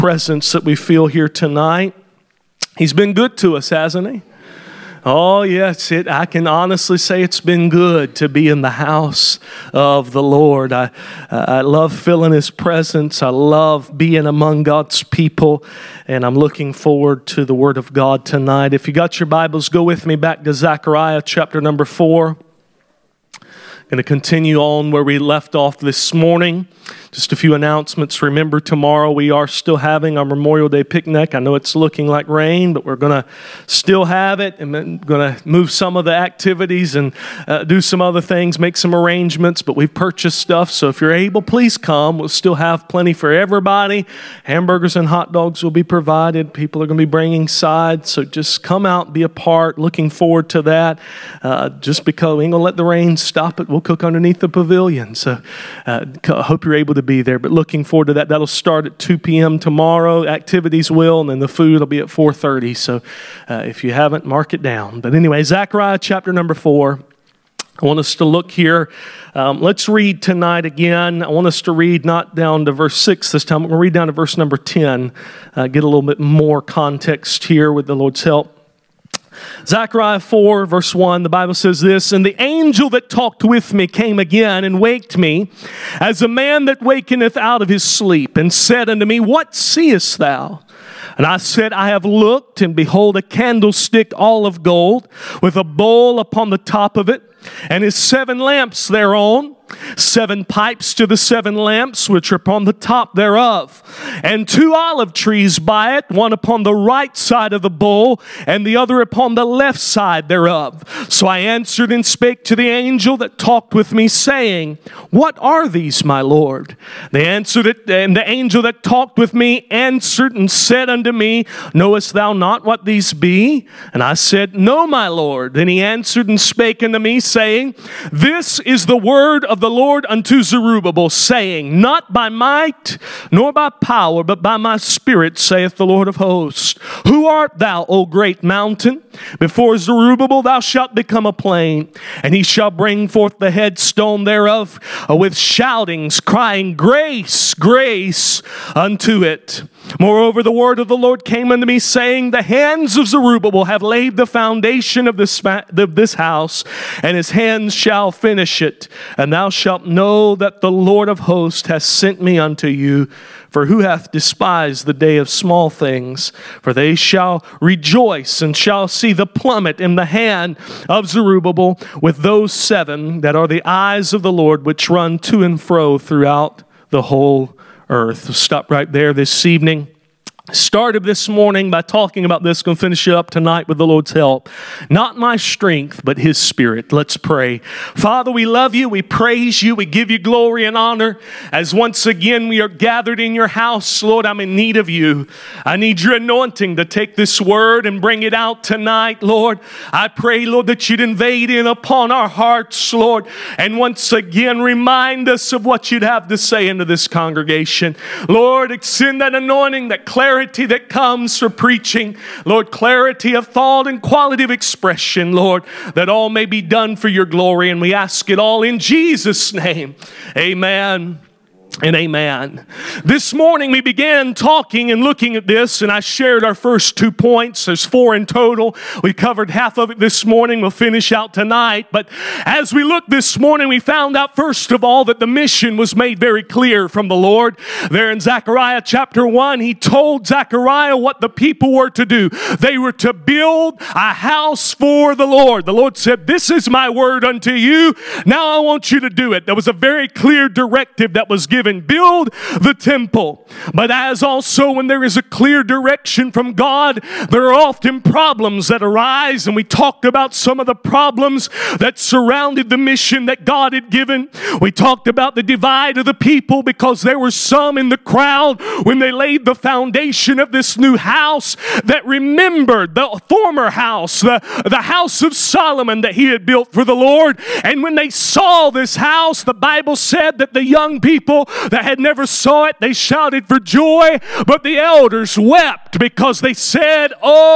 presence that we feel here tonight. He's been good to us, hasn't he? Oh, yes, I can honestly say it's been good to be in the house of the Lord. I love feeling His presence. I love being among God's people, and I'm looking forward to the Word of God tonight. If you got your Bibles, go with me back to Zechariah chapter number 4. Going to continue on where we left off this morning. Just a few announcements. Remember, tomorrow we are still having our Memorial Day picnic. I know it's looking like rain, but we're going to still have it. And then going to move some of the activities and do some other things, make some arrangements. But we've purchased stuff, so if you're able, please come. We'll still have plenty for everybody. Hamburgers and hot dogs will be provided. People are going to be bringing sides, so just come out, be a part. Looking forward to that. Just because we ain't going to let the rain stop it, we'll cook underneath the pavilion. So I hope you're able to be there, but looking forward to that. That'll start at 2 p.m. tomorrow. Activities will, and then the food will be at 4:30. So if you haven't, mark it down. But anyway, Zechariah chapter number 4. I want us to look here. Let's read tonight again. I want us to read not down to verse 6 this time. We're going to read down to verse number 10. Get a little bit more context here with the Lord's help. Zechariah 4, verse 1, the Bible says this, "And the angel that talked with me came again and waked me, as a man that wakeneth out of his sleep, and said unto me, What seest thou? And I said, I have looked, and behold, a candlestick all of gold, with a bowl upon the top of it, and his 7 lamps thereon, 7 pipes to the 7 lamps which are upon the top thereof, and 2 olive trees by it, one upon the right side of the bowl, and the other upon the left side thereof. So I answered and spake to the angel that talked with me, saying, What are these, my Lord? They answered it, and the angel that talked with me answered and said unto me, Knowest thou not what these be? And I said, No, my Lord. Then he answered and spake unto me, saying, This is the word of the Lord unto Zerubbabel, saying, Not by might, nor by power, but by my spirit, saith the Lord of hosts. Who art thou, O great mountain? Before Zerubbabel thou shalt become a plain, and he shall bring forth the headstone thereof with shoutings, crying, Grace, grace unto it. Moreover, the word of the Lord came unto me, saying, The hands of Zerubbabel have laid the foundation of this house, and his hands shall finish it. And thou shalt know that the Lord of hosts hath sent me unto you. For who hath despised the day of small things? For they shall rejoice, and shall see the plummet in the hand of Zerubbabel, with those 7 that are the eyes of the Lord, which run to and fro throughout the whole earth. We'll stop right there this evening. Started this morning by talking about this. Going to finish it up tonight with the Lord's help. Not my strength, but His Spirit. Let's pray. Father, we love you. We praise you. We give you glory and honor. As once again we are gathered in your house, Lord, I'm in need of you. I need your anointing to take this word and bring it out tonight, Lord. I pray, Lord, that you'd invade in upon our hearts, Lord, and once again remind us of what you'd have to say into this congregation. Lord, extend that anointing, that clarity that comes for preaching. Lord, clarity of thought and quality of expression, Lord, that all may be done for your glory. And we ask it all in Jesus' name. Amen. And amen. This morning we began talking and looking at this, and I shared our first 2 points. There's 4 in total. We covered half of it this morning. We'll finish out tonight. But as we looked this morning, we found out first of all that the mission was made very clear from the Lord. There in Zechariah chapter 1, he told Zechariah what the people were to do. They were to build a house for the Lord. The Lord said, This is my word unto you. Now I want you to do it. There was a very clear directive that was given. Build the temple. But as also when there is a clear direction from God, there are often problems that arise, and we talked about some of the problems that surrounded the mission that God had given. We talked about the divide of the people because there were some in the crowd when they laid the foundation of this new house that remembered the former house, the house of Solomon that he had built for the Lord. And when they saw this house, the Bible said that the young people that had never saw it, they shouted for joy, but the elders wept wept because they said,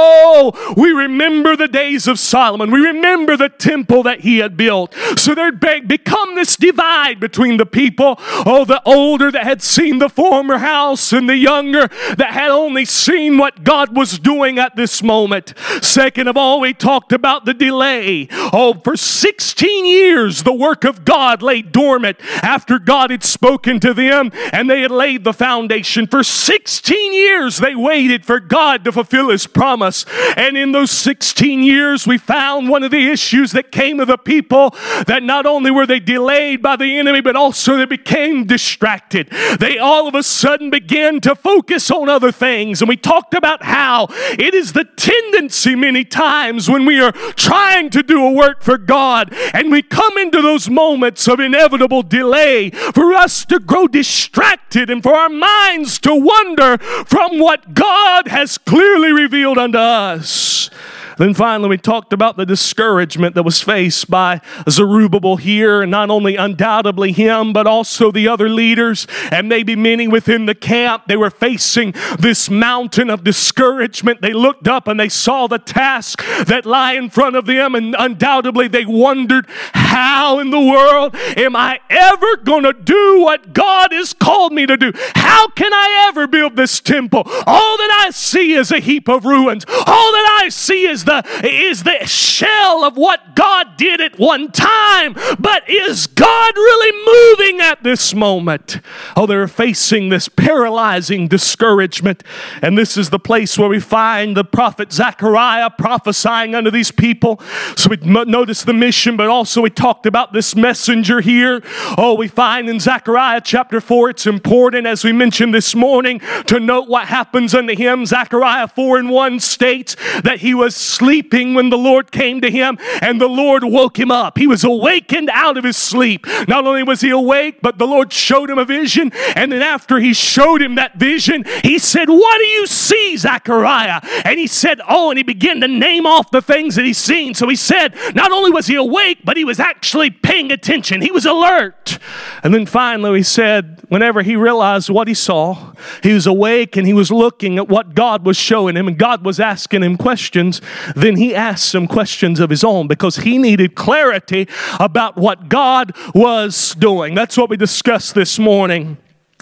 oh, we remember the days of Solomon. We remember the temple that he had built. So there'd become this divide between the people. Oh, the older that had seen the former house and the younger that had only seen what God was doing at this moment. Second of all, we talked about the delay. Oh, for 16 years, the work of God lay dormant after God had spoken to them and they had laid the foundation. For 16 years, they waited for God to fulfill His promise. And in those 16 years, we found one of the issues that came to the people, that not only were they delayed by the enemy, but also they became distracted. They all of a sudden began to focus on other things. And we talked about how it is the tendency many times when we are trying to do a work for God and we come into those moments of inevitable delay, for us to grow distracted and for our minds to wander from what God has clearly revealed unto us. Then finally, we talked about the discouragement that was faced by Zerubbabel here, and not only undoubtedly him, but also the other leaders, and maybe many within the camp. They were facing this mountain of discouragement. They looked up and they saw the task that lie in front of them, and undoubtedly they wondered, how in the world am I ever going to do what God has called me to do? How can I ever build this temple? All that I see is a heap of ruins. All that I see is the shell of what God did at one time. But is God really moving at this moment? Oh, they're facing this paralyzing discouragement. And this is the place where we find the prophet Zechariah prophesying unto these people. So we notice the mission, but also we talked about this messenger here. Oh, we find in Zechariah chapter 4, it's important, as we mentioned this morning, to note what happens unto him. Zechariah 4:1 states that he was sleeping when the Lord came to him, and the Lord woke him up. He was awakened out of his sleep. Not only was he awake, but the Lord showed him a vision, and then after he showed him that vision, he said, what do you see, Zechariah? And he said, oh, and he began to name off the things that he's seen. So he said, not only was he awake, but he was actually paying attention. He was alert. And then finally he said, whenever he realized what he saw, he was awake and he was looking at what God was showing him, and God was asking him questions. Then he asked some questions of his own because he needed clarity about what God was doing. That's what we discussed this morning.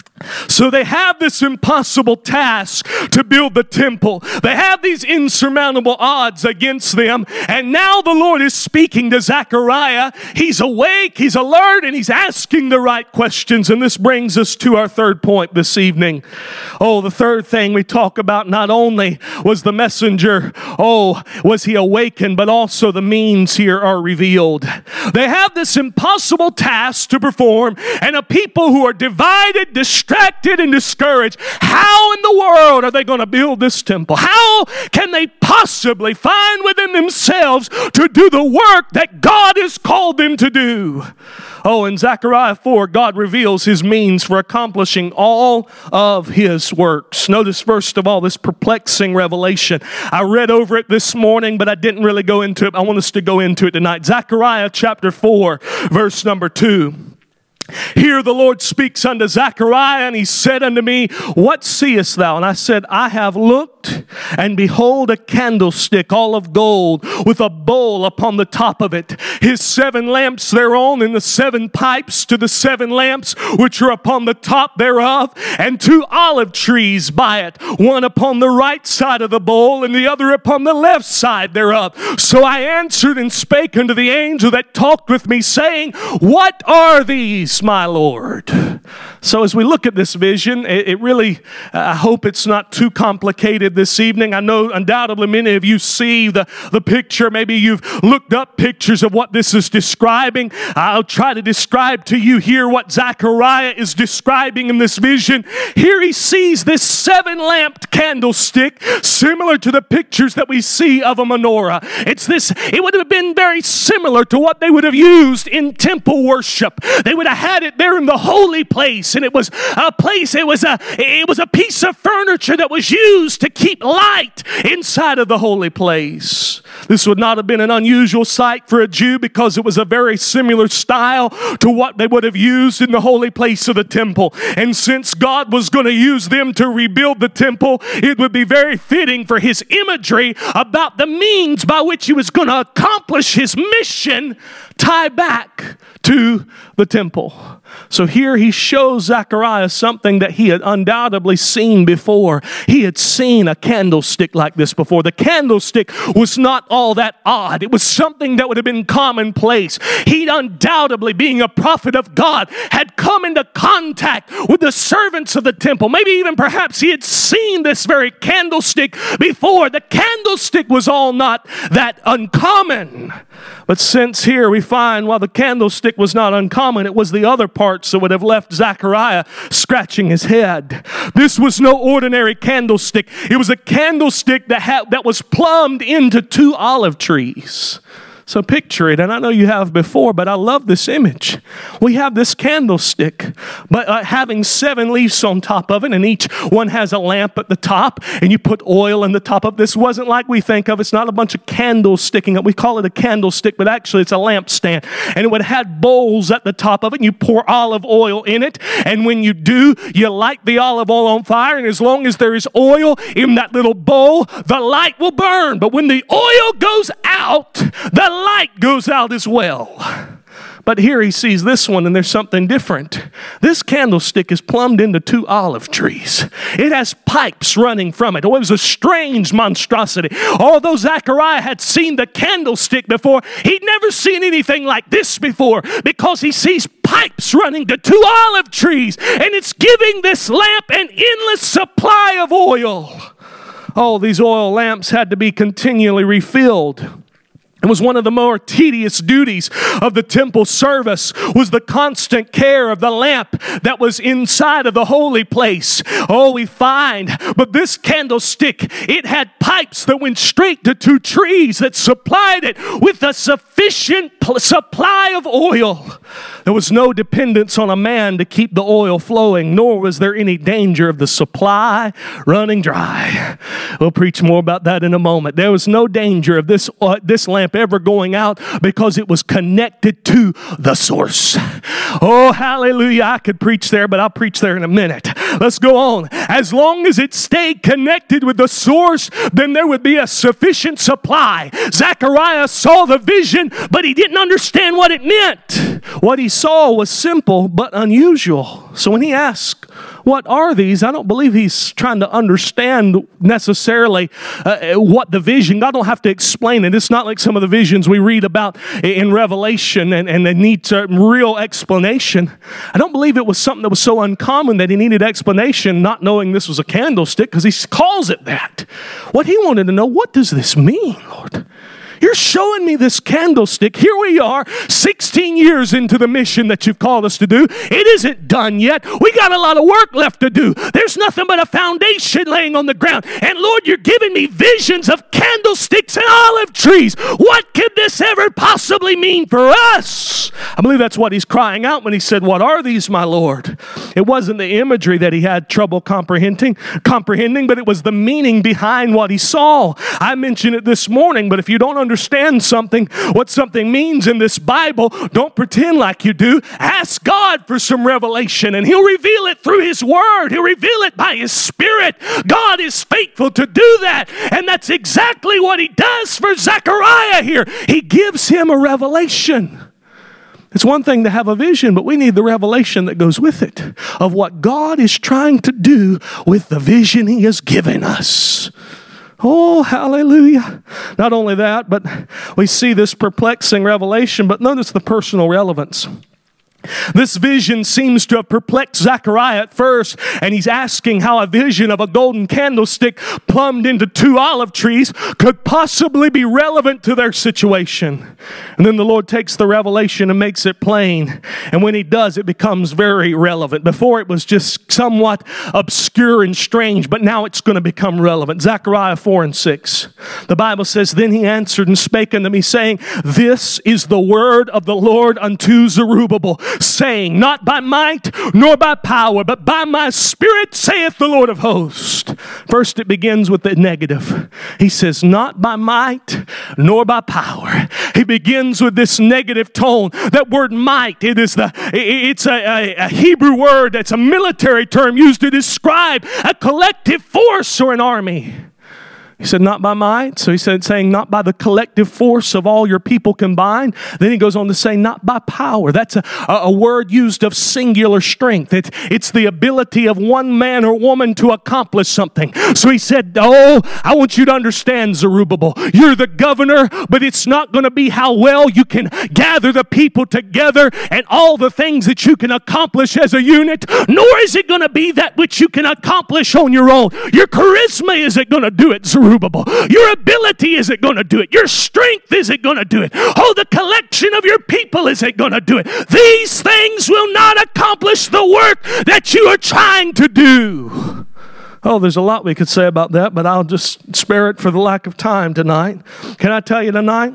So they have this impossible task to build the temple. They have these insurmountable odds against them. And now the Lord is speaking to Zechariah. He's awake, he's alert, and he's asking the right questions. And this brings us to our third point this evening. Oh, the third thing we talk about, not only was the messenger, was he awakened, but also the means here are revealed. They have this impossible task to perform, and a people who are divided, distracted, and discouraged. How in the world are they going to build this temple? How can they possibly find within themselves to do the work that God has called them to do? Oh, in Zechariah 4, God reveals His means for accomplishing all of His works. Notice first of all this perplexing revelation. I read over it this morning, but I didn't really go into it. I want us to go into it tonight. Zechariah chapter 4, verse number 2. Here the Lord speaks unto Zechariah, and he said unto me, what seest thou? And I said, I have looked, and behold a candlestick all of gold, with a bowl upon the top of it, his 7 lamps thereon, and the 7 pipes to the 7 lamps which are upon the top thereof, and 2 olive trees by it, one upon the right side of the bowl, and the other upon the left side thereof. So I answered and spake unto the angel that talked with me, saying, what are these, my Lord? So as we look at this vision, it really, I hope it's not too complicated this evening. I know undoubtedly many of you see the picture. Maybe you've looked up pictures of what this is describing. I'll try to describe to you here what Zechariah is describing in this vision. Here he sees this 7-lamped candlestick, similar to the pictures that we see of a menorah. It would have been very similar to what they would have used in temple worship. They would have had it there in the holy place, and it was a piece of furniture that was used to keep light inside of the holy place. This would not have been an unusual sight for a Jew because it was a very similar style to what they would have used in the holy place of the temple. And since God was going to use them to rebuild the temple, it would be very fitting for his imagery about the means by which he was going to accomplish his mission tie back to the temple. So here he shows Zechariah something that he had undoubtedly seen before. He had seen a candlestick like this before. The candlestick was not all that odd. It was something that would have been commonplace. He undoubtedly, being a prophet of God, had come into contact with the servants of the temple. Maybe even perhaps he had seen this very candlestick before. The candlestick was all not that uncommon. But since here we find while the candlestick was not uncommon, it was the other parts that would have left Zechariah scratching his head. This was no ordinary candlestick. It was a candlestick that was plumbed into 2 olive trees. So picture it, and I know you have before, but I love this image. We have this candlestick, but having 7 leaves on top of it, and each one has a lamp at the top, and you put oil in the top of this. Wasn't like we think of. It's not a bunch of candles sticking up. We call it a candlestick, but actually it's a lampstand. And it would have had bowls at the top of it, and you pour olive oil in it. And when you do, you light the olive oil on fire, and as long as there is oil in that little bowl, the light will burn. But when the oil goes out, the light goes out as well. But here he sees this one, and there's something different. This candlestick is plumbed into 2 olive trees. It has pipes running from it. Oh, it was a strange monstrosity. Although Zechariah had seen the candlestick before, he'd never seen anything like this before, because he sees pipes running to 2 olive trees, and it's giving this lamp an endless supply of oil. Oh, these oil lamps had to be continually refilled. It was one of the more tedious duties of the temple service, was the constant care of the lamp that was inside of the holy place. Oh, we find, but this candlestick, it had pipes that went straight to 2 trees that supplied it with a sufficient supply of oil. There was no dependence on a man to keep the oil flowing, nor was there any danger of the supply running dry. We'll preach more about that in a moment. There was no danger of this lamp ever going out because it was connected to the source. Oh, hallelujah. I could preach there, but I'll preach there in a minute. Let's go on. As long as it stayed connected with the source, then there would be a sufficient supply. Zechariah saw the vision, but he didn't understand what it meant. What he saw was simple but unusual. So when he asked, what are these? I don't believe he's trying to understand necessarily what the vision. God don't have to explain it. It's not like some of the visions we read about in Revelation and they need real explanation. I don't believe it was something that was so uncommon that he needed explanation, not knowing this was a candlestick, because he calls it that. What he wanted to know, what does this mean, Lord? You're showing me this candlestick. Here we are, 16 years into the mission that you've called us to do. It isn't done yet. We got a lot of work left to do. There's nothing but a foundation laying on the ground. And Lord, you're giving me visions of candlesticks and olive trees. What could this ever possibly mean for us? I believe that's what he's crying out when he said, what are these, my Lord? It wasn't the imagery that he had trouble comprehending, but it was the meaning behind what he saw. I mentioned it this morning, but if you don't understand something, what something means in this Bible, don't pretend like you do. Ask God for some revelation, and He'll reveal it through His Word. He'll reveal it by His Spirit. God is faithful to do that, and that's exactly what He does for Zechariah here. He gives him a revelation. It's one thing to have a vision, but we need the revelation that goes with it of what God is trying to do with the vision He has given us. Oh, hallelujah. Not only that, but we see this perplexing revelation, but notice the personal relevance. This vision seems to have perplexed Zechariah at first, and he's asking how a vision of a golden candlestick plumbed into 2 olive trees could possibly be relevant to their situation. And then the Lord takes the revelation and makes it plain. And when He does, it becomes very relevant. Before it was just somewhat obscure and strange, but now it's going to become relevant. Zechariah 4:6. The Bible says, Then he answered and spake unto me, saying, This is the word of the Lord unto Zerubbabel, saying, Not by might nor by power, but by my Spirit, saith the Lord of hosts. First, it begins with the negative. He says, not by might nor by power. He begins with this negative tone. That word might, it's a Hebrew word that's a military term used to describe a collective force or an army. He said, not by might. So he said, saying, not by the collective force of all your people combined. Then he goes on to say, not by power. That's a word used of singular strength. It's the ability of one man or woman to accomplish something. So he said, I want you to understand, Zerubbabel. You're the governor, but it's not going to be how well you can gather the people together and all the things that you can accomplish as a unit, nor is it going to be that which you can accomplish on your own. Your charisma isn't going to do it, Zerubbabel. Your ability isn't going to do it. Your strength isn't going to do it. The collection of your people isn't going to do it. These things will not accomplish the work that you are trying to do. There's a lot we could say about that, but I'll just spare it for the lack of time tonight. Can I tell you tonight?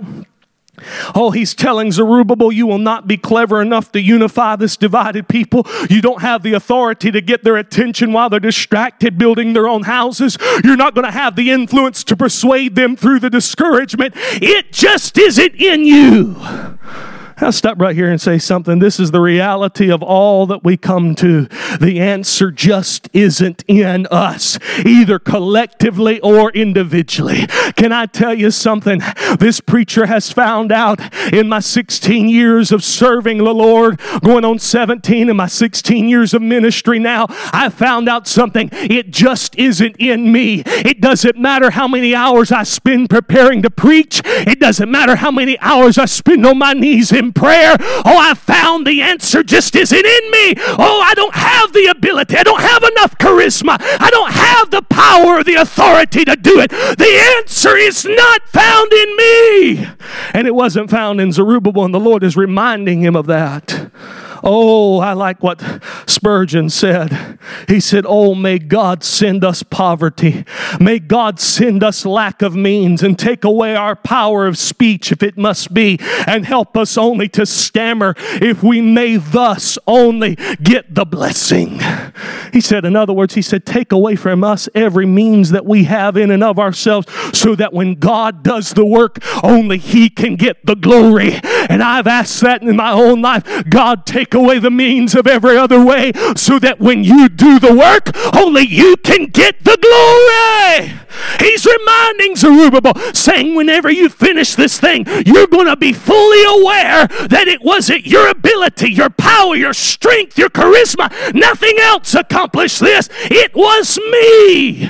He's telling Zerubbabel, you will not be clever enough to unify this divided people. You don't have the authority to get their attention while they're distracted building their own houses. You're not going to have the influence to persuade them through the discouragement. It just isn't in you. I'll stop right here and say something. This is the reality of all that we come to. The answer just isn't in us, either collectively or individually. Can I tell you something? This preacher has found out in my 16 years of serving the Lord, going on 17 in my 16 years of ministry now, I found out something. It just isn't in me. It doesn't matter how many hours I spend preparing to preach. It doesn't matter how many hours I spend on my knees in prayer. I found the answer just isn't in me. I don't have the ability. I don't have enough charisma. I don't have the power or the authority to do it. The answer is not found in me. And it wasn't found in Zerubbabel, and the Lord is reminding him of that. I like what Spurgeon said. He said, may God send us poverty. May God send us lack of means and take away our power of speech if it must be, and help us only to stammer if we may thus only get the blessing. He said, in other words, he said, take away from us every means that we have in and of ourselves, so that when God does the work, only He can get the glory. And I've asked that in my own life. God, take away the means of every other way, so that when you do the work, only you can get the glory. He's reminding Zerubbabel, saying, whenever you finish this thing, you're going to be fully aware that it wasn't your ability, your power, your strength, your charisma, nothing else accomplished this. It was me.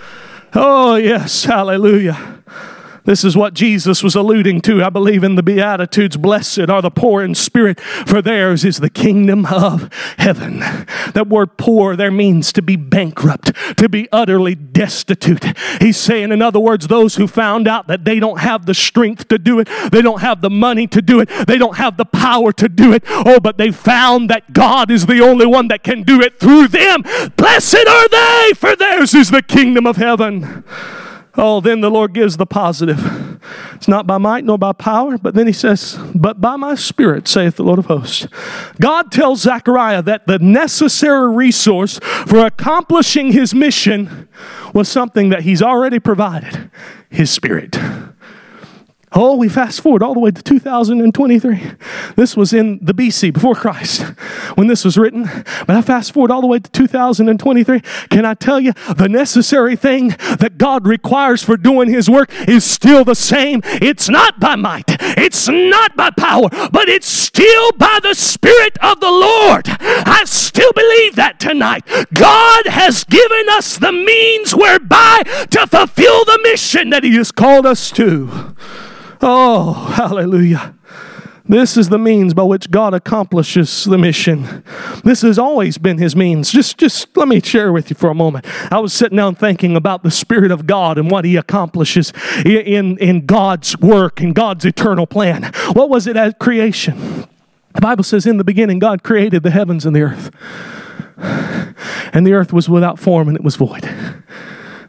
Yes, hallelujah. This is what Jesus was alluding to, I believe, in the Beatitudes. Blessed are the poor in spirit, for theirs is the kingdom of heaven. That word poor there means to be bankrupt, to be utterly destitute. He's saying, in other words, those who found out that they don't have the strength to do it, they don't have the money to do it, they don't have the power to do it, but they found that God is the only one that can do it through them. Blessed are they, for theirs is the kingdom of heaven. Then the Lord gives the positive. It's not by might nor by power, but then he says, but by my Spirit, saith the Lord of hosts. God tells Zechariah that the necessary resource for accomplishing his mission was something that he's already provided, his Spirit. We fast forward all the way to 2023. This was in the BC, before Christ, when this was written. But I fast forward all the way to 2023. Can I tell you, the necessary thing that God requires for doing His work is still the same. It's not by might. It's not by power. But it's still by the Spirit of the Lord. I still believe that tonight. God has given us the means whereby to fulfill the mission that He has called us to. Hallelujah. This is the means by which God accomplishes the mission. This has always been His means. Just let me share with you for a moment. I was sitting down thinking about the Spirit of God and what He accomplishes in God's work and God's eternal plan. What was it at creation? The Bible says, in the beginning, God created the heavens and the earth. And the earth was without form and it was void. Now,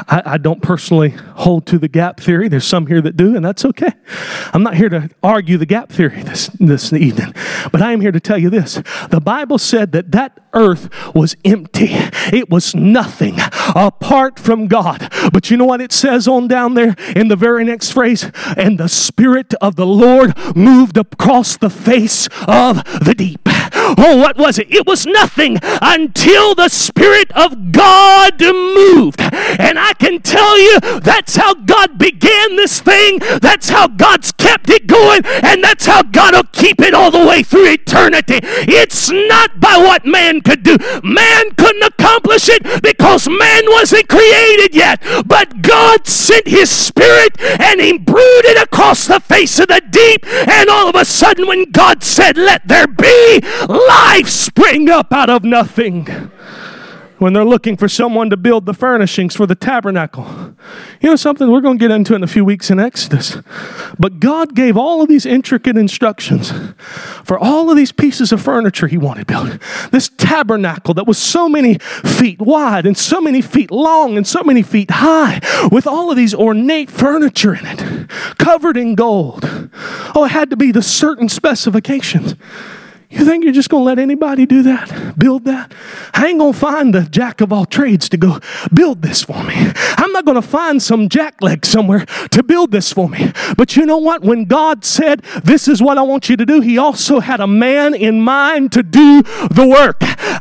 I don't personally hold to the gap theory. There's some here that do, and that's okay. I'm not here to argue the gap theory this evening, but I am here to tell you this. The Bible said that earth was empty. It was nothing apart from God. But you know what it says on down there in the very next phrase? And the Spirit of the Lord moved across the face of the deep. Oh, what was it? It was nothing until the Spirit of God moved. And I can tell you, that's how God began this thing. That's how God's kept it going. And that's how God will keep it all the way through eternity. It's not by what man could do. Man couldn't accomplish it because man wasn't created yet. But God sent His Spirit and He brooded across the face of the deep. And all of a sudden, when God said, "Let there be," life sprang up out of nothing. When they're looking for someone to build the furnishings for the tabernacle. You know something? We're going to get into it in a few weeks in Exodus. But God gave all of these intricate instructions for all of these pieces of furniture He wanted built. This tabernacle that was so many feet wide and so many feet long and so many feet high, with all of these ornate furniture in it, covered in gold. Oh, it had to be the certain specifications. You think you're just going to let anybody do that? Build that? I ain't going to find the jack of all trades to go build this for me. I'm not going to find some jackleg somewhere to build this for me. But you know what? When God said, "This is what I want you to do," He also had a man in mind to do the work.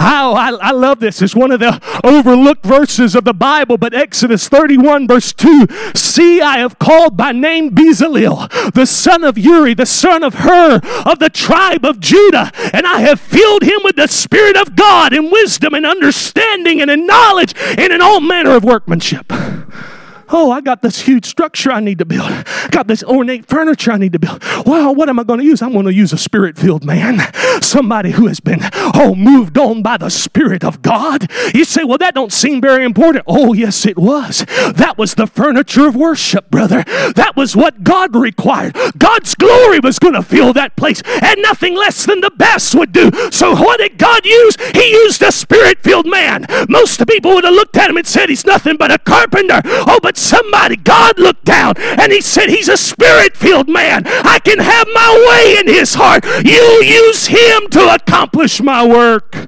I love this. It's one of the overlooked verses of the Bible, but Exodus 31 verse 2, "See, I have called by name Bezalel, the son of Uri, the son of Hur, of the tribe of Judah. And I have filled him with the Spirit of God in wisdom and understanding and in knowledge and in all manner of workmanship." Oh, I got this huge structure I need to build. Got this ornate furniture I need to build. Well, what am I going to use? I'm going to use a Spirit-filled man. Somebody who has been, moved on by the Spirit of God. You say, well, that don't seem very important. Oh, yes, it was. That was the furniture of worship, brother. That was what God required. God's glory was going to fill that place, and nothing less than the best would do. So what did God use? He used a Spirit-filled man. Most people would have looked at him and said, "He's nothing but a carpenter." Oh, but God looked down and He said, "He's a Spirit-filled man. I can have my way in his heart. You use him to accomplish my work."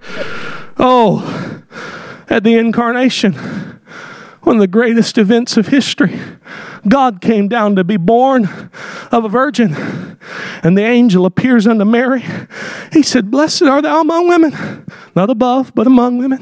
Oh, at the incarnation, one of the greatest events of history, God came down to be born of a virgin. And the angel appears unto Mary. He said, "Blessed art thou among women." Not above, but among women.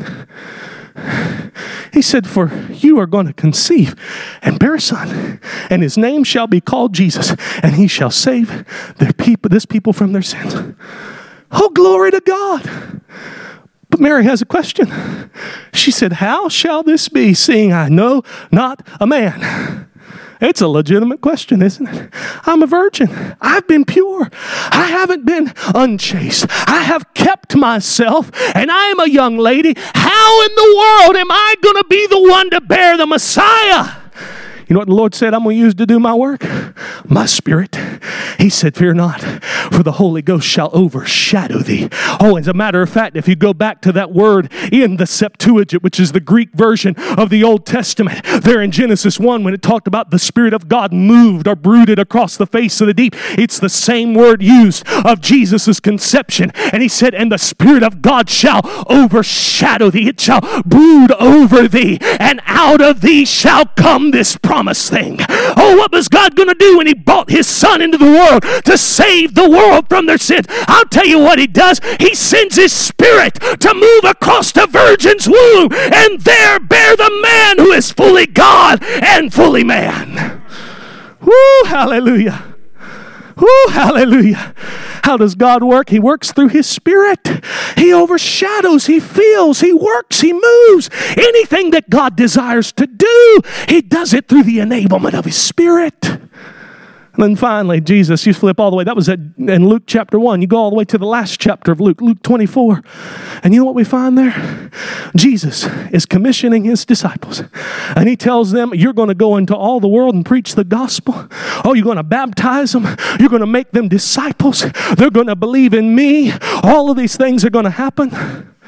He said, "For you are going to conceive and bear a son, and his name shall be called Jesus, and he shall save this people from their sins." Oh, glory to God. But Mary has a question. She said, "How shall this be, seeing I know not a man?" It's a legitimate question, isn't it? I'm a virgin. I've been pure. I haven't been unchaste. I have kept myself, and I am a young lady. How in the world am I going to be the one to bear the Messiah? You know what the Lord said I'm going to use to do my work? My Spirit. He said, "Fear not, for the Holy Ghost shall overshadow thee." Oh, as a matter of fact, if you go back to that word in the Septuagint, which is the Greek version of the Old Testament, there in Genesis 1, when it talked about the Spirit of God moved or brooded across the face of the deep, it's the same word used of Jesus' conception. And He said, "And the Spirit of God shall overshadow thee. It shall brood over thee, and out of thee shall come this promised thing." Oh, what was God going to do when He brought His Son into the world to save the world from their sins? I'll tell you what He does. He sends His Spirit to move across the virgin's womb and there bear the man who is fully God and fully man. Woo, hallelujah. Woo, hallelujah. How does God work? He works through His Spirit. He overshadows, He fills, He works, He moves. Anything that God desires to do, He does it through the enablement of His Spirit. And then finally, Jesus, you flip all the way. That was in Luke chapter 1. You go all the way to the last chapter of Luke, Luke 24. And you know what we find there? Jesus is commissioning His disciples. And He tells them, you're going to go into all the world and preach the gospel. Oh, you're going to baptize them. You're going to make them disciples. They're going to believe in me. All of these things are going to happen.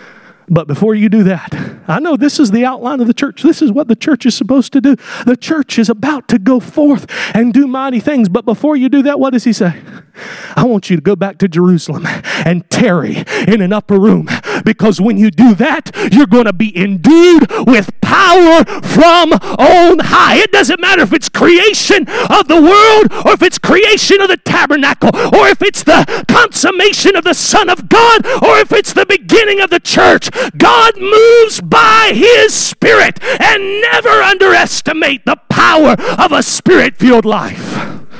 But before you do that, I know this is the outline of the church. This is what the church is supposed to do. The church is about to go forth and do mighty things. But before you do that, what does he say? I want you to go back to Jerusalem and tarry in an upper room. Because when you do that, you're going to be endued with power from on high. It doesn't matter if it's creation of the world, or if it's creation of the tabernacle, or if it's the consummation of the Son of God, or if it's the beginning of the church. God moves by His Spirit, and never underestimate the power of a Spirit-filled life.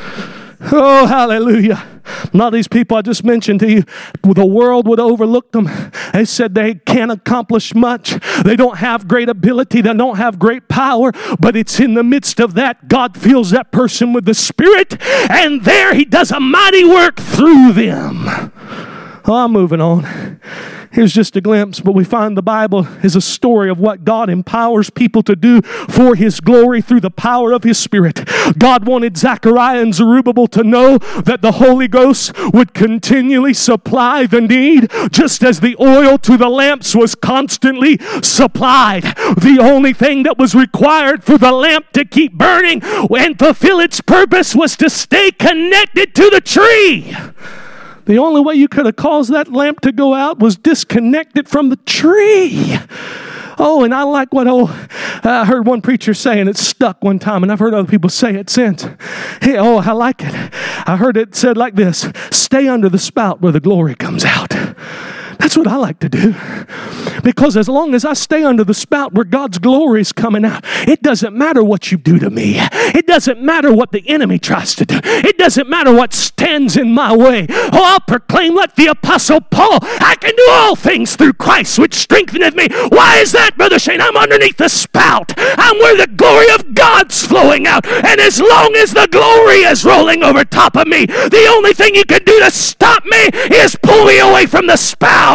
Oh, hallelujah. Not these people I just mentioned to you. The world would overlook them. They said they can't accomplish much. They don't have great ability. They don't have great power. But it's in the midst of that, God fills that person with the Spirit, and there He does a mighty work through them. Oh, I'm moving on. Here's just a glimpse, but we find the Bible is a story of what God empowers people to do for His glory through the power of His Spirit. God wanted Zechariah and Zerubbabel to know that the Holy Ghost would continually supply the need, just as the oil to the lamps was constantly supplied. The only thing that was required for the lamp to keep burning and fulfill its purpose was to stay connected to the tree. The only way you could have caused that lamp to go out was disconnected from the tree. Oh, and I like what I heard one preacher say, and it stuck one time, and I've heard other people say it since. Hey, I like it. I heard it said like this: stay under the spout where the glory comes out. That's what I like to do. Because as long as I stay under the spout where God's glory is coming out, it doesn't matter what you do to me. It doesn't matter what the enemy tries to do. It doesn't matter what stands in my way. Oh, I'll proclaim like the Apostle Paul, I can do all things through Christ which strengtheneth me. Why is that, Brother Shane? I'm underneath the spout. I'm where the glory of God's flowing out. And as long as the glory is rolling over top of me, the only thing you can do to stop me is pull me away from the spout.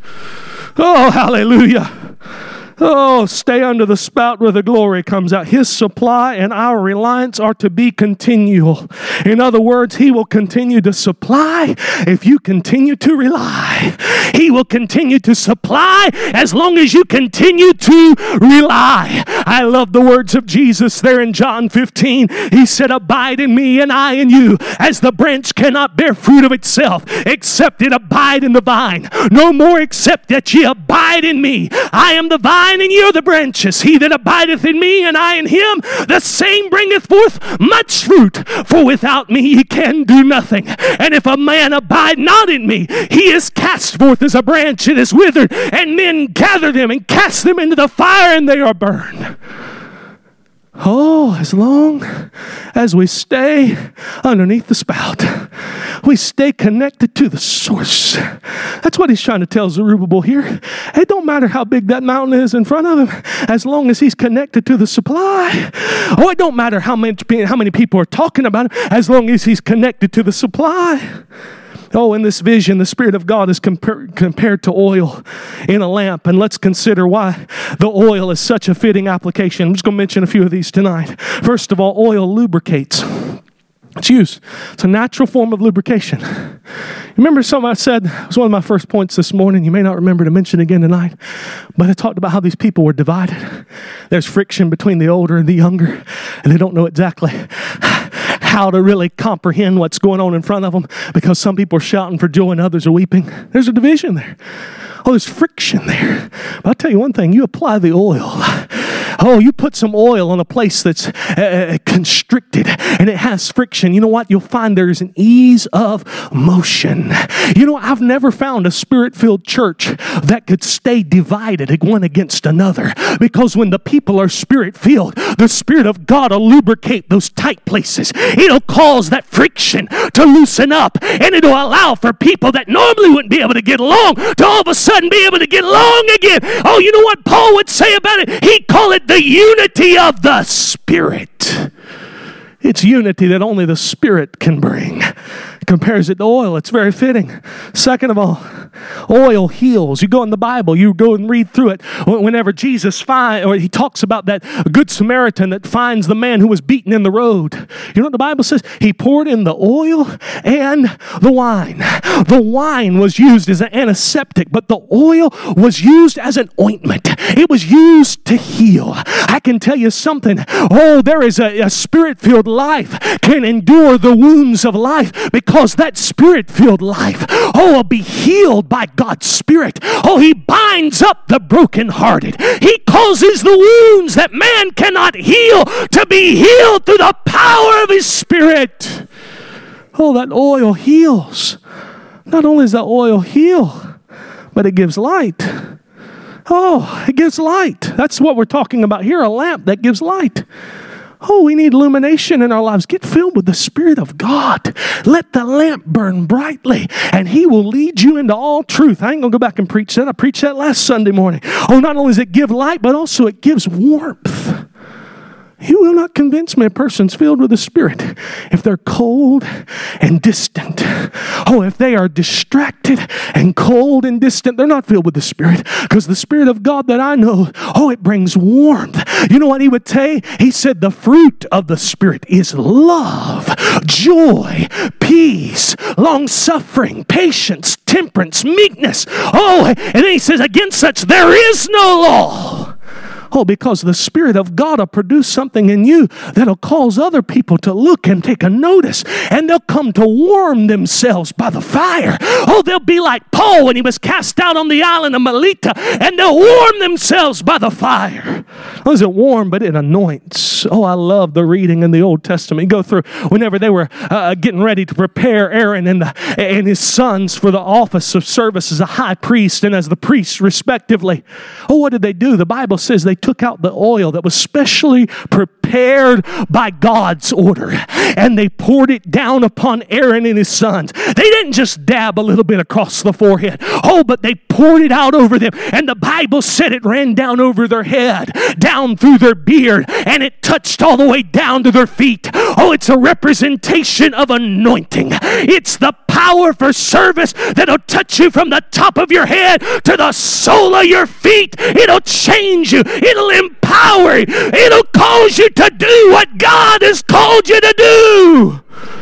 Oh, hallelujah. Oh, stay under the spout where the glory comes out. His supply and our reliance are to be continual. In other words, He will continue to supply if you continue to rely. He will continue to supply as long as you continue to rely. I love the words of Jesus there in John 15. He said, abide in me and I in you, as the branch cannot bear fruit of itself except it abide in the vine. No more except that ye abide in me. I am the vine and ye are the branches. He that abideth in me and I in him, the same bringeth forth much fruit. For without me ye can do nothing. And if a man abide not in me, he is cast forth as a branch and is withered, and men gather them and cast them into the fire, and they are burned. Oh, as long as we stay underneath the spout, we stay connected to the source. That's what He's trying to tell Zerubbabel here. It don't matter how big that mountain is in front of him, as long as he's connected to the supply. Oh, it don't matter how many people are talking about him, as long as he's connected to the supply. Oh, in this vision, the Spirit of God is compared to oil in a lamp. And let's consider why the oil is such a fitting application. I'm just going to mention a few of these tonight. First of all, oil lubricates. It's used. It's a natural form of lubrication. Remember something I said? It was one of my first points this morning. You may not remember to mention again tonight. But I talked about how these people were divided. There's friction between the older and the younger. And they don't know exactly how to really comprehend what's going on in front of them, because some people are shouting for joy and others are weeping. There's a division there. Oh, there's friction there. But I'll tell you one thing, you apply the oil. Oh, you put some oil on a place that's constricted and it has friction. You know what? You'll find there's an ease of motion. You know, I've never found a Spirit-filled church that could stay divided one against another, because when the people are Spirit-filled, the Spirit of God will lubricate those tight places. It'll cause that friction to loosen up, and it'll allow for people that normally wouldn't be able to get along to all of a sudden be able to get along again. Oh, you know what Paul would say about it? He'd call it the unity of the Spirit. It's unity that only the Spirit can bring. Compares it to oil. It's very fitting. Second of all, oil heals. You go in the Bible, you go and read through it. Whenever Jesus he talks about that good Samaritan that finds the man who was beaten in the road. You know what the Bible says? He poured in the oil and the wine. The wine was used as an antiseptic, but the oil was used as an ointment. It was used to heal. I can tell you something. Oh, there is a Spirit-filled life can endure the wounds of life because that Spirit-filled life, will be healed by God's Spirit. Oh, He binds up the brokenhearted. He causes the wounds that man cannot heal to be healed through the power of His Spirit. Oh, that oil heals. Not only does that oil heal, but it gives light. Oh, it gives light. That's what we're talking about here, a lamp that gives light. Oh, we need illumination in our lives. Get filled with the Spirit of God. Let the lamp burn brightly, and He will lead you into all truth. I ain't going to go back and preach that. I preached that last Sunday morning. Oh, not only does it give light, but also it gives warmth. You will not convince me a person's filled with the Spirit if they're cold and distant. Oh, if they are distracted and cold and distant, they're not filled with the Spirit, because the Spirit of God that I know, it brings warmth. You know what He would say? He said the fruit of the Spirit is love, joy, peace, long-suffering, patience, temperance, meekness. Oh, and then He says, against such there is no law. Oh, because the Spirit of God will produce something in you that'll cause other people to look and take a notice, and they'll come to warm themselves by the fire. Oh, they'll be like Paul when he was cast out on the island of Melita, and they'll warm themselves by the fire. Oh, is it warm, but it anoints. Oh, I love the reading in the Old Testament. You go through whenever they were getting ready to prepare Aaron and his sons for the office of service as a high priest and as the priest respectively. Oh, what did they do? The Bible says they took out the oil that was specially prepared by God's order, and they poured it down upon Aaron and his sons. They didn't just dab a little bit across the forehead. Oh, but they poured it out over them, and the Bible said it ran down over their head, down through their beard, and it touched all the way down to their feet. Oh, it's a representation of anointing. It's the power for service that'll touch you from the top of your head to the sole of your feet. It'll change you. It'll empower you. It'll cause you to do what God has called you to do.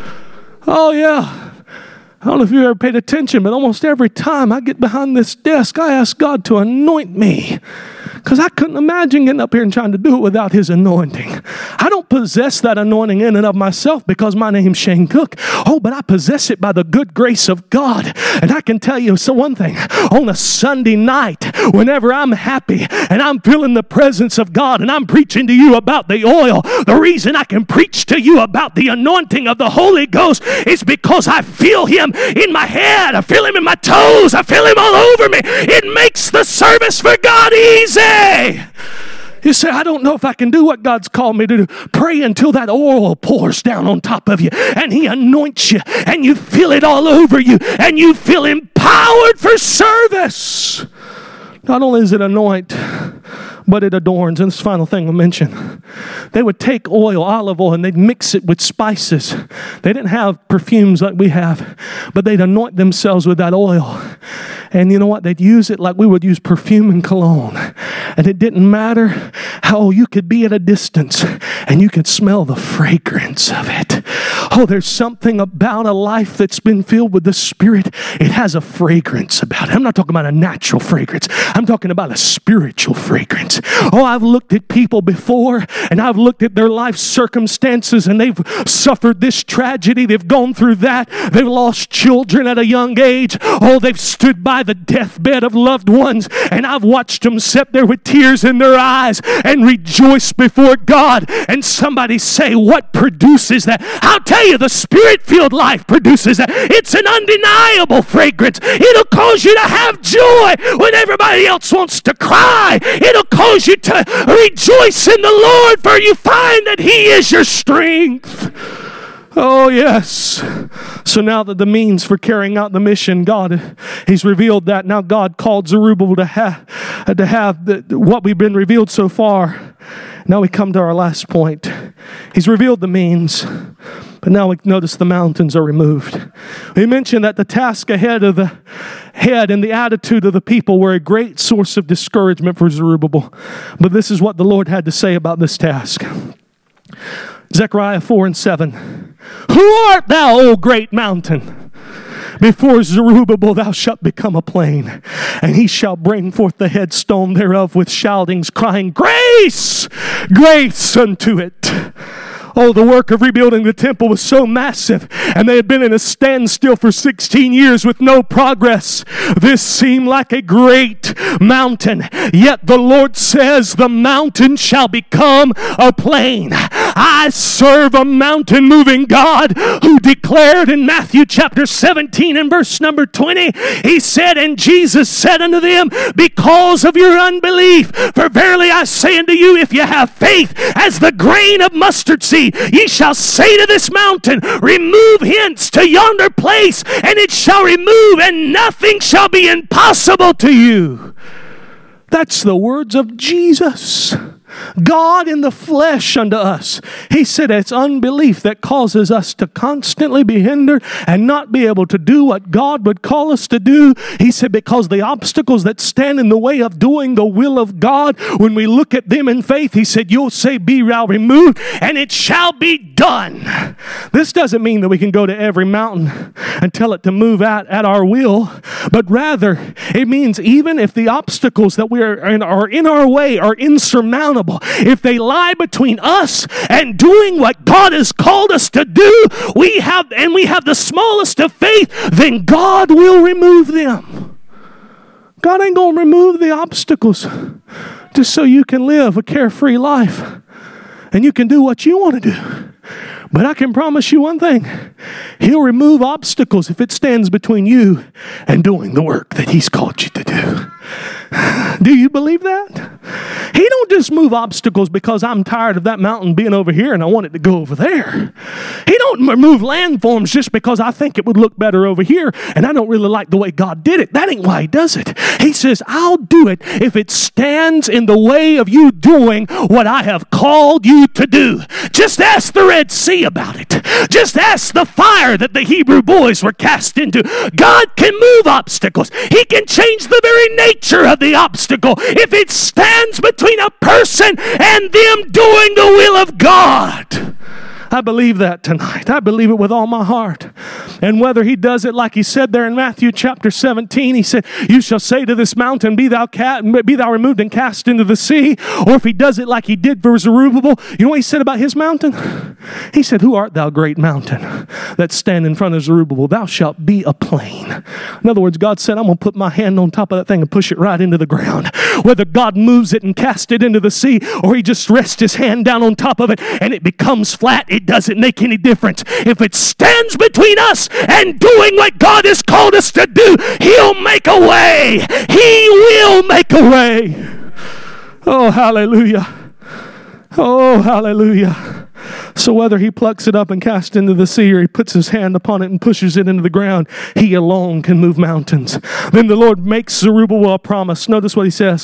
Oh, yeah. I don't know if you ever paid attention, but almost every time I get behind this desk, I ask God to anoint me, because I couldn't imagine getting up here and trying to do it without His anointing. I don't possess that anointing in and of myself because my name's Shane Cook. Oh, but I possess it by the good grace of God. And I can tell you one thing. On a Sunday night, whenever I'm happy and I'm feeling the presence of God and I'm preaching to you about the oil, the reason I can preach to you about the anointing of the Holy Ghost is because I feel Him in my head. I feel Him in my toes. I feel Him all over me. It makes the service for God easy. You say, I don't know if I can do what God's called me to do. Pray until that oil pours down on top of you and He anoints you and you feel it all over you and you feel empowered for service. Not only does it anoint, but it adorns. And this is the final thing I'll mention. They would take olive oil, and they'd mix it with spices. They didn't have perfumes like we have, but they'd anoint themselves with that oil. And you know what? They'd use it like we would use perfume and cologne. And it didn't matter how you could be at a distance and you could smell the fragrance of it. Oh, there's something about a life that's been filled with the Spirit. It has a fragrance about it. I'm not talking about a natural fragrance. I'm talking about a spiritual fragrance. Oh, I've looked at people before, and I've looked at their life circumstances, and they've suffered this tragedy. They've gone through that. They've lost children at a young age. Oh, they've stood by the deathbed of loved ones, and I've watched them sit there with tears in their eyes and rejoice before God. And somebody say, what produces that? I'll tell you, the Spirit-filled life produces that. It's an undeniable fragrance. It'll cause you to have joy when everybody else wants to cry. It'll cause you to rejoice in the Lord, for you find that He is your strength. Oh, yes. So now that the means for carrying out the mission, God, He's revealed that. Now God called Zerubbabel to have what we've been revealed so far. Now we come to our last point. He's revealed the means. But now we notice the mountains are removed. We mentioned that the task ahead of the head and the attitude of the people were a great source of discouragement for Zerubbabel. But this is what the Lord had to say about this task. Zechariah 4:7. Who art thou, O great mountain? Before Zerubbabel thou shalt become a plain, and he shall bring forth the headstone thereof with shoutings, crying, Grace, grace unto it. Oh, the work of rebuilding the temple was so massive, and they had been in a standstill for 16 years with no progress. This seemed like a great mountain, yet the Lord says the mountain shall become a plain. I serve a mountain-moving God who declared in Matthew chapter 17 and verse number 20, he said, and Jesus said unto them, because of your unbelief, for verily I say unto you, if you have faith as the grain of mustard seed, ye shall say to this mountain, remove hence to yonder place, and it shall remove, and nothing shall be impossible to you. That's the words of Jesus. God in the flesh unto us. He said it's unbelief that causes us to constantly be hindered and not be able to do what God would call us to do. He said because the obstacles that stand in the way of doing the will of God, when we look at them in faith, he said, you'll say, be thou removed, and it shall be done. This doesn't mean that we can go to every mountain and tell it to move out at our will, but rather it means even if the obstacles that are in our way are insurmountable, if they lie between us and doing what God has called us to do, we have the smallest of faith, then God will remove them. God ain't going to remove the obstacles just so you can live a carefree life and you can do what you want to do. But I can promise you one thing. He'll remove obstacles if it stands between you and doing the work that he's called you to do. Do you believe that? He don't just move obstacles because I'm tired of that mountain being over here and I want it to go over there. He don't remove landforms just because I think it would look better over here and I don't really like the way God did it. That ain't why he does it. He says, I'll do it if it stands in the way of you doing what I have called you to do. Just ask the Red Sea about it. Just ask the fire that the Hebrew boys were cast into. God can move obstacles. He can change the very nature of the obstacle if it stands between a person and them doing the will of God. I believe that tonight. I believe it with all my heart. And whether he does it like he said there in Matthew chapter 17, he said, you shall say to this mountain, be thou removed and cast into the sea. Or if he does it like he did for Zerubbabel, you know what he said about his mountain? He said, who art thou, great mountain, that stand in front of Zerubbabel? Thou shalt be a plain. In other words, God said, I'm going to put my hand on top of that thing and push it right into the ground. Whether God moves it and casts it into the sea, or he just rests his hand down on top of it and it becomes flat, it doesn't make any difference. If it stands between us and doing what God has called us to do, he'll make a way. He will make a way. Oh, hallelujah. Oh, hallelujah. So whether he plucks it up and casts it into the sea or he puts his hand upon it and pushes it into the ground, he alone can move mountains. Then the Lord makes Zerubbabel a promise. Notice what he says.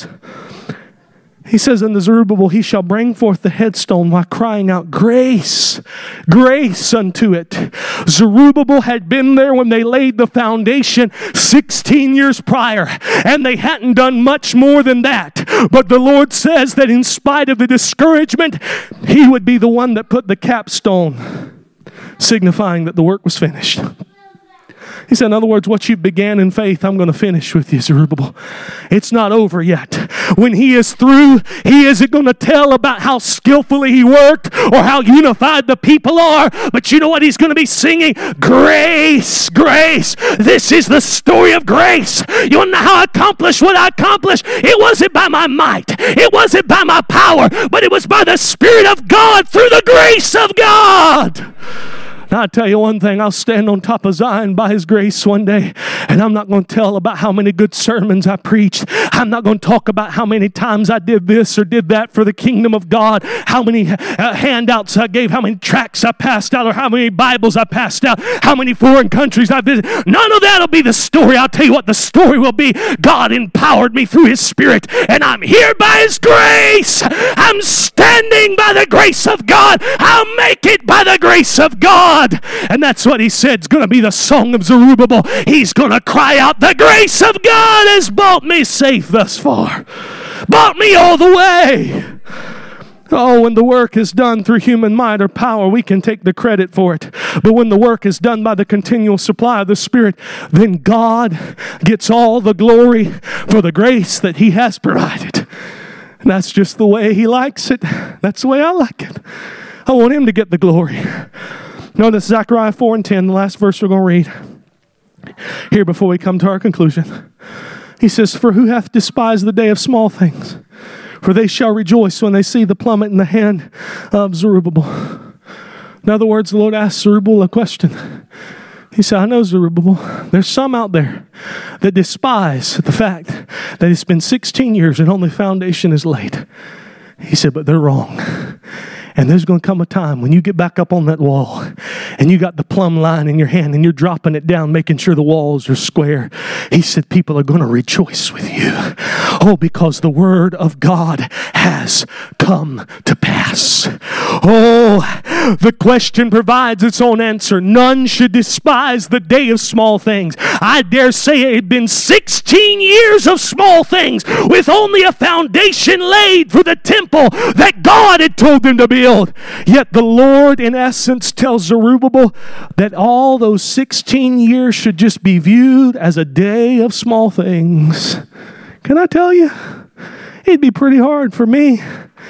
He says unto Zerubbabel, he shall bring forth the headstone while crying out, grace, grace unto it. Zerubbabel had been there when they laid the foundation 16 years prior, and they hadn't done much more than that. But the Lord says that in spite of the discouragement, he would be the one that put the capstone, signifying that the work was finished. He said, in other words, what you began in faith, I'm going to finish with you, Zerubbabel. It's not over yet. When he is through, he isn't going to tell about how skillfully he worked or how unified the people are. But you know what he's going to be singing? Grace, grace. This is the story of grace. You want to know how I accomplished what I accomplished? It wasn't by my might. It wasn't by my power. But it was by the Spirit of God through the grace of God. Now, I tell you one thing, I'll stand on top of Zion by His grace one day, and I'm not going to tell about how many good sermons I preached. I'm not going to talk about how many times I did this or did that for the kingdom of God, how many handouts I gave, how many tracts I passed out, or how many Bibles I passed out, how many foreign countries I visited. None of that will be the story. I'll tell you what the story will be. God empowered me through His Spirit, and I'm here by His grace. I'm standing by the grace of God. I'll make it by the grace of God. And that's what He said is going to be the song of Zerubbabel. He's going to cry out, the grace of God has brought me safe thus far. Brought me all the way. Oh, when the work is done through human might or power, we can take the credit for it. But when the work is done by the continual supply of the Spirit, then God gets all the glory for the grace that He has provided. And that's just the way He likes it. That's the way I like it. I want Him to get the glory. Notice Zechariah 4:10, the last verse we're going to read here before we come to our conclusion. He says, for who hath despised the day of small things? For they shall rejoice when they see the plummet in the hand of Zerubbabel. In other words, the Lord asked Zerubbabel a question. He said, I know, Zerubbabel, there's some out there that despise the fact that it's been 16 years and only foundation is laid. He said, but they're wrong. And there's going to come a time when you get back up on that wall and you got the plumb line in your hand and you're dropping it down, making sure the walls are square. He said, people are going to rejoice with you. Oh, because the word of God has come to pass. Oh, the question provides its own answer. None should despise the day of small things. I dare say it had been 16 years of small things with only a foundation laid for the temple that God had told them to build. Yet the Lord, in essence, tells Zerubbabel that all those 16 years should just be viewed as a day of small things. Can I tell you? It'd be pretty hard for me.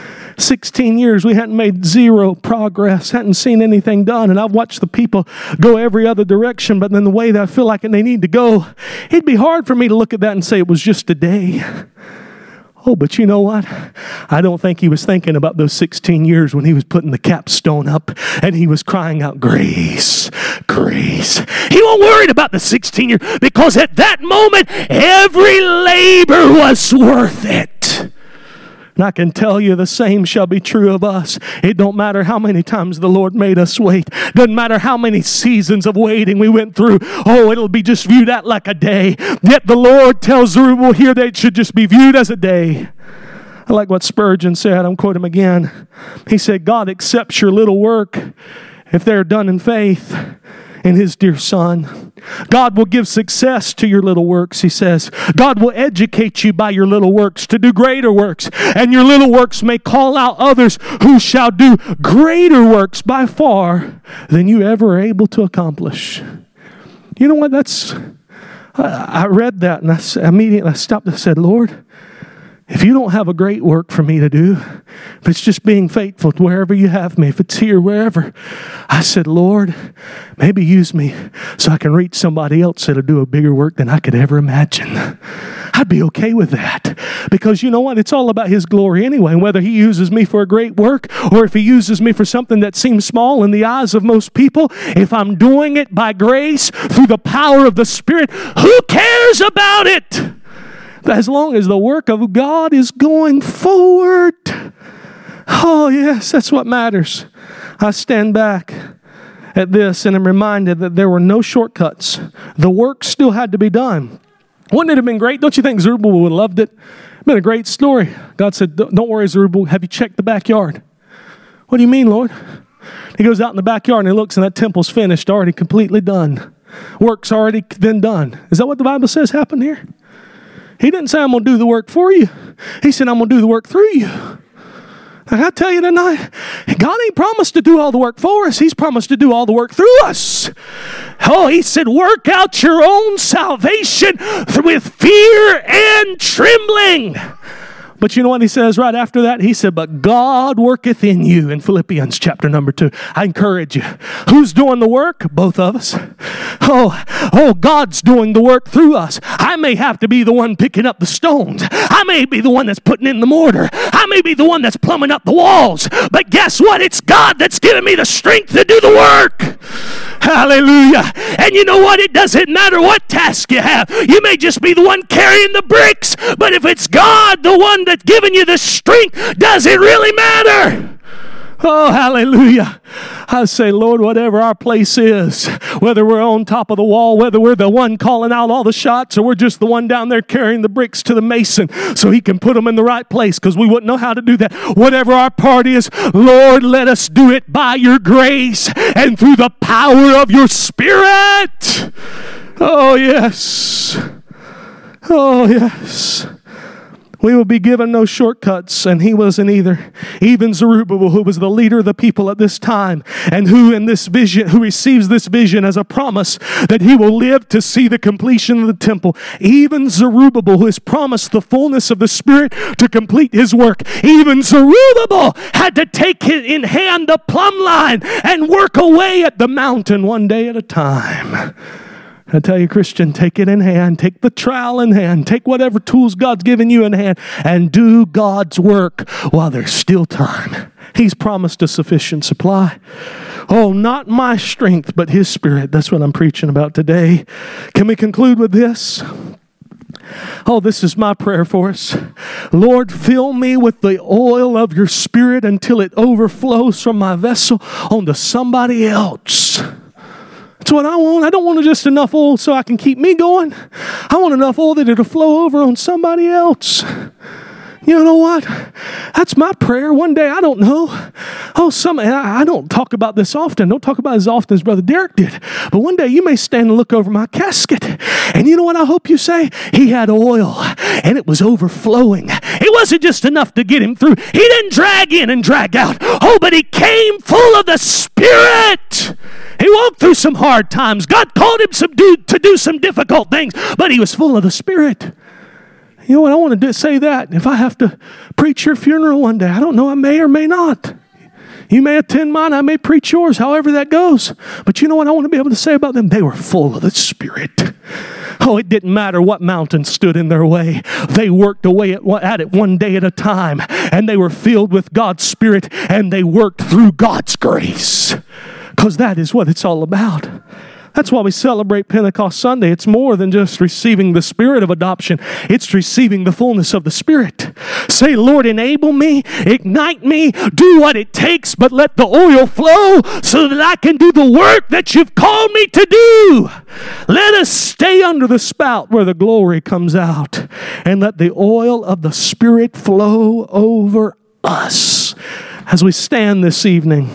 16 years, we hadn't made zero progress, hadn't seen anything done, and I've watched the people go every other direction, but then the way that I feel like they need to go, it'd be hard for me to look at that and say it was just a day. Oh, but you know what? I don't think he was thinking about those 16 years when he was putting the capstone up and he was crying out, grace, grace. He wasn't worried about the 16 years because at that moment, every labor was worth it. And I can tell you the same shall be true of us. It don't matter how many times the Lord made us wait. Doesn't matter how many seasons of waiting we went through. Oh, it'll be just viewed at like a day. Yet the Lord tells Zerubbabel here that it should just be viewed as a day. I like what Spurgeon said. I'm quoting him again. He said, God accepts your little work if they're done in faith in His dear Son. God will give success to your little works, he says. God will educate you by your little works to do greater works. And your little works may call out others who shall do greater works by far than you ever were able to accomplish. You know what? I read that and I immediately stopped and said, Lord, if you don't have a great work for me to do, if it's just being faithful to wherever you have me, if it's here, wherever, I said, Lord, maybe use me so I can reach somebody else that'll do a bigger work than I could ever imagine. I'd be okay with that because you know what? It's all about His glory anyway, whether He uses me for a great work or if He uses me for something that seems small in the eyes of most people. If I'm doing it by grace through the power of the Spirit, who cares about it? As long as the work of God is going forward. Oh, yes, that's what matters. I stand back at this and I'm reminded that there were no shortcuts. The work still had to be done. Wouldn't it have been great? Don't you think Zerubbabel would have loved it? It'd been a great story. God said, don't worry, Zerubbabel, have you checked the backyard? What do you mean, Lord? He goes out in the backyard and he looks and that temple's finished, already completely done. Work's already been done. Is that what the Bible says happened here? He didn't say, I'm going to do the work for you. He said, I'm going to do the work through you. Like I tell you tonight, God ain't promised to do all the work for us. He's promised to do all the work through us. Oh, He said, work out your own salvation with fear and trembling. But you know what He says right after that? He said, but God worketh in you in Philippians chapter number 2. I encourage you. Who's doing the work? Both of us. Oh, God's doing the work through us. I may have to be the one picking up the stones. I may be the one that's putting in the mortar. I may be the one that's plumbing up the walls. But guess what? It's God that's giving me the strength to do the work. Hallelujah. And you know what? It doesn't matter what task you have. You may just be the one carrying the bricks, but if it's God, the one that's giving you the strength, does it really matter? Oh, hallelujah. I say, Lord, whatever our place is, whether we're on top of the wall, whether we're the one calling out all the shots, or we're just the one down there carrying the bricks to the mason so he can put them in the right place, because we wouldn't know how to do that. Whatever our part is, Lord, let us do it by your grace and through the power of your Spirit. Oh, yes. Oh, yes. We will be given no shortcuts, and he wasn't either. Even Zerubbabel, who was the leader of the people at this time, and who receives this vision as a promise that he will live to see the completion of the temple. Even Zerubbabel, who is promised the fullness of the Spirit to complete his work. Even Zerubbabel had to take in hand the plumb line and work away at the mountain one day at a time. I tell you, Christian, take it in hand. Take the trowel in hand. Take whatever tools God's given you in hand and do God's work while there's still time. He's promised a sufficient supply. Oh, not my strength, but His Spirit. That's what I'm preaching about today. Can we conclude with this? Oh, this is my prayer for us. Lord, fill me with the oil of your Spirit until it overflows from my vessel onto somebody else. That's what I want. I don't want just enough oil so I can keep me going. I want enough oil that it'll flow over on somebody else. You know what? That's my prayer. One day, I don't know. I don't talk about this often. Don't talk about it as often as Brother Derek did. But one day, you may stand and look over my casket. And you know what I hope you say? He had oil, and it was overflowing. It wasn't just enough to get him through. He didn't drag in and drag out. Oh, but he came full of the Spirit. He walked through some hard times. God called him to do some difficult things, but he was full of the Spirit. You know what? I want to say that. If I have to preach your funeral one day, I don't know, I may or may not. You may attend mine, I may preach yours, however that goes. But you know what I want to be able to say about them? They were full of the Spirit. Oh, it didn't matter what mountain stood in their way. They worked away at it one day at a time. And they were filled with God's Spirit, and they worked through God's grace. Because that is what it's all about. That's why we celebrate Pentecost Sunday. It's more than just receiving the Spirit of adoption. It's receiving the fullness of the Spirit. Say, Lord, enable me, ignite me, do what it takes, but let the oil flow so that I can do the work that you've called me to do. Let us stay under the spout where the glory comes out, and let the oil of the Spirit flow over us. As we stand this evening,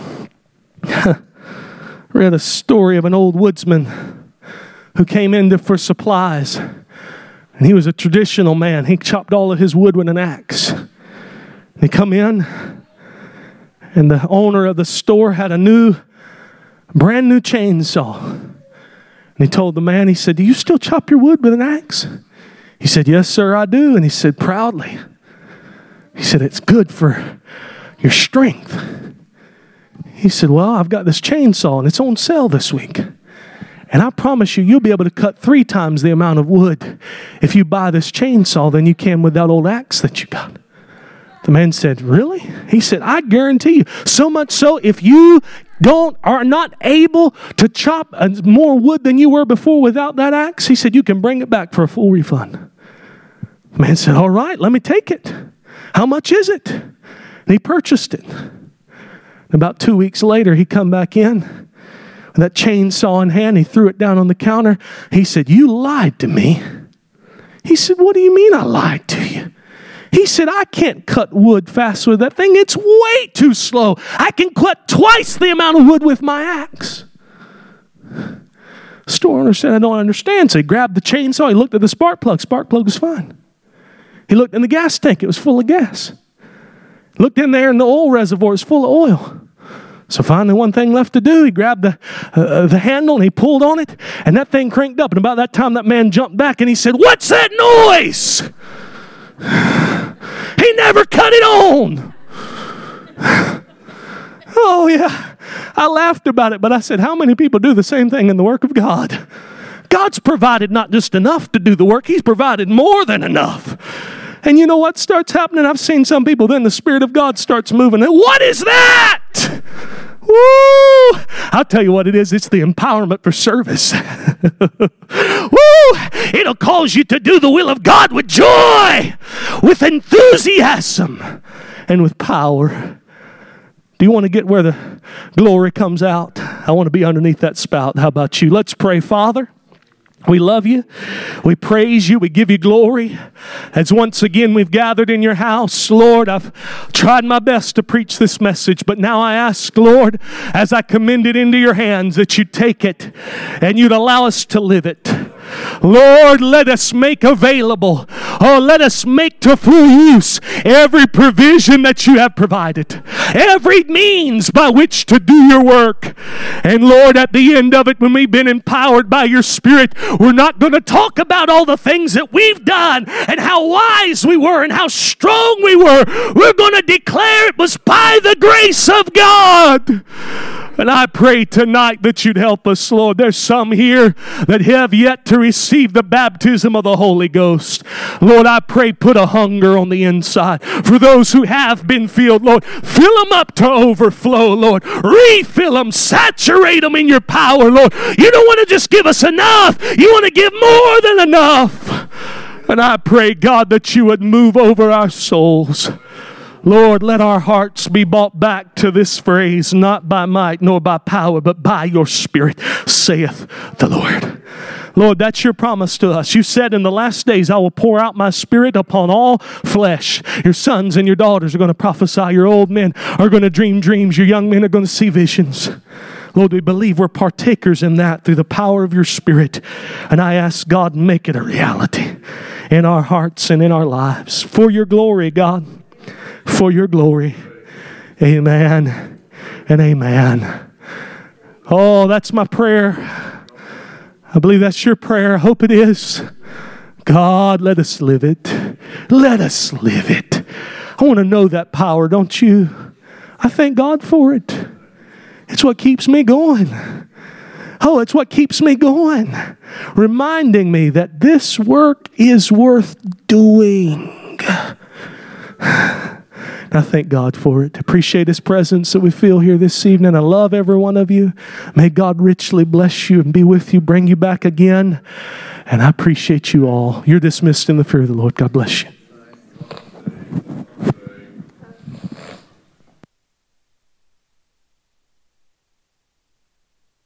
read a story of an old woodsman who came in for supplies. And he was a traditional man. He chopped all of his wood with an axe. And he come in, and the owner of the store had a brand new chainsaw. And he told the man, he said, "Do you still chop your wood with an axe?" He said, "Yes, sir, I do." And he said, proudly, he said, "It's good for your strength." He said, "Well, I've got this chainsaw and it's on sale this week. And I promise you'll be able to cut 3 times the amount of wood if you buy this chainsaw than you can with that old axe that you got." The man said, "Really?" He said, "I guarantee you. So much so, if you are not able to chop more wood than you were before without that axe," he said, "you can bring it back for a full refund." The man said, "All right, let me take it. How much is it?" And he purchased it. About 2 weeks later, he come back in with that chainsaw in hand. He threw it down on the counter. He said, "You lied to me." He said, "What do you mean I lied to you?" He said, "I can't cut wood fast with that thing. It's way too slow. I can cut twice the amount of wood with my axe." Store owner said, "I don't understand." So he grabbed the chainsaw. He looked at the spark plug. Spark plug was fine. He looked in the gas tank. It was full of gas. Looked in there, and the oil reservoir was full of oil. So finally, one thing left to do. He grabbed the handle, and he pulled on it, and that thing cranked up. And about that time, that man jumped back, and he said, "What's that noise?" He never cut it on. Oh, yeah. I laughed about it, but I said, how many people do the same thing in the work of God? God's provided not just enough to do the work. He's provided more than enough. And you know what starts happening? I've seen some people, then the Spirit of God starts moving. And what is that? Woo! I I'll tell you what it is. It's the empowerment for service. Woo! It'll cause you to do the will of God with joy, with enthusiasm, and with power. Do you want to get where the glory comes out? I want to be underneath that spout. How about you? Let's pray. Father, we love you. We praise you. We give you glory. As once again we've gathered in your house, Lord, I've tried my best to preach this message, but now I ask, Lord, as I commend it into your hands, that you take it and you'd allow us to live it. Lord, let us make available, let us make to full use every provision that you have provided, every means by which to do your work. And Lord, at the end of it, when we've been empowered by your Spirit, we're not going to talk about all the things that we've done and how wise we were and how strong we were. We're going to declare it was by the grace of God. And I pray tonight that you'd help us, Lord. There's some here that have yet to receive the baptism of the Holy Ghost. Lord, I pray put a hunger on the inside. For those who have been filled, Lord, fill them up to overflow, Lord. Refill them, saturate them in your power, Lord. You don't want to just give us enough. You want to give more than enough. And I pray, God, that you would move over our souls. Lord, let our hearts be brought back to this phrase, not by might nor by power, but by your Spirit, saith the Lord. Lord, that's your promise to us. You said in the last days, I will pour out my Spirit upon all flesh. Your sons and your daughters are going to prophesy. Your old men are going to dream dreams. Your young men are going to see visions. Lord, we believe we're partakers in that through the power of your Spirit. And I ask God, make it a reality in our hearts and in our lives. For your glory, God. For your glory. Amen and amen. Oh, that's my prayer. I believe that's your prayer. I hope it is. God, let us live it. Let us live it. I want to know that power, don't you? I thank God for it. It's what keeps me going. Oh, it's what keeps me going. Reminding me that this work is worth doing. I thank God for it. Appreciate His presence that we feel here this evening. I love every one of you. May God richly bless you and be with you, bring you back again. And I appreciate you all. You're dismissed in the fear of the Lord. God bless you.